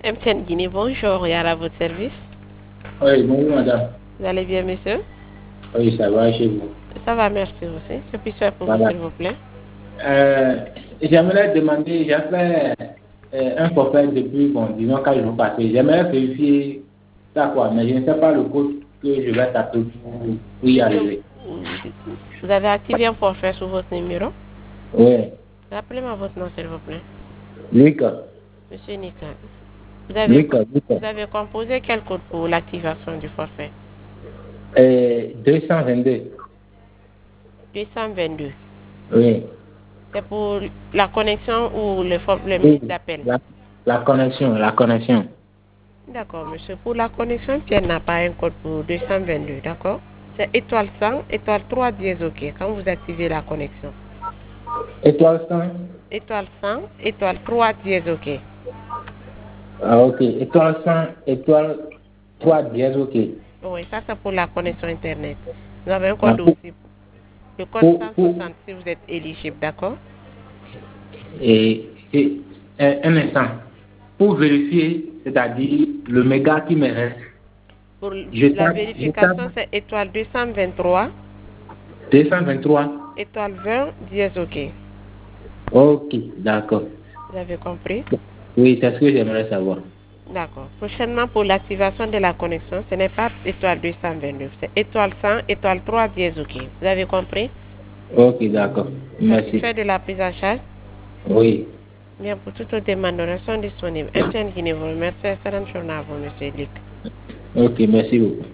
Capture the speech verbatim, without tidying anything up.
M T N Guinée, bonjour, Yara à votre service. Oui, bonjour madame. Vous allez bien, monsieur? Oui, ça va chez vous. Ça va, merci aussi. Que puis-je faire pour Voilà. vous, s'il vous plaît? Euh, J'aimerais demander, j'ai fait euh, un forfait depuis, bon, disons, quatre jours passés. J'aimerais vérifier ça quoi, mais je ne sais pas le code que je vais taper pour, pour y Monsieur, arriver. vous avez activé un forfait sur votre numéro? Oui. Rappelez-moi votre nom, s'il vous plaît. Lucas. Monsieur Nika. Vous avez, Lucas, Lucas. vous avez composé quel code pour l'activation du forfait? Euh, deux cent vingt-deux. deux cent vingt-deux. Oui. C'est pour la connexion ou le, for- le Oui, minute d'appel? La, la connexion, la connexion. D'accord, monsieur. Pour la connexion, Pierre n'a pas un code pour deux cent vingt-deux, d'accord? C'est étoile cent, étoile trois dièse OK, quand vous activez la connexion. Étoile cent. Étoile cent, étoile trois dièse OK. Ah, ok. Étoile cent, étoile trois dièse, ok. Oui, ça c'est pour la connexion Internet. Vous avez un Ah, code pour, aussi. Le code pour, pour, cent soixante si vous êtes éligible, d'accord? et, et un, un instant, pour vérifier, c'est-à-dire le méga qui me reste, Pour je la tape, je tape vérification, c'est étoile deux cent vingt-trois, deux cent vingt-trois. étoile vingt dièse OK. Ok, d'accord. Vous avez compris? Oui, c'est ce que j'aimerais savoir. D'accord. Prochainement, pour l'activation de la connexion, ce n'est pas étoile deux cent vingt-neuf, c'est étoile cent, étoile trois dièse OK. Vous avez compris? Ok, d'accord. Merci. Satisfait de la prise en charge? Oui. Bien, pour toutes les demandes, nous sommes disponibles. M T N Guinée vous remercie. Excellente journée à vous, monsieur Luc. Ok, merci beaucoup.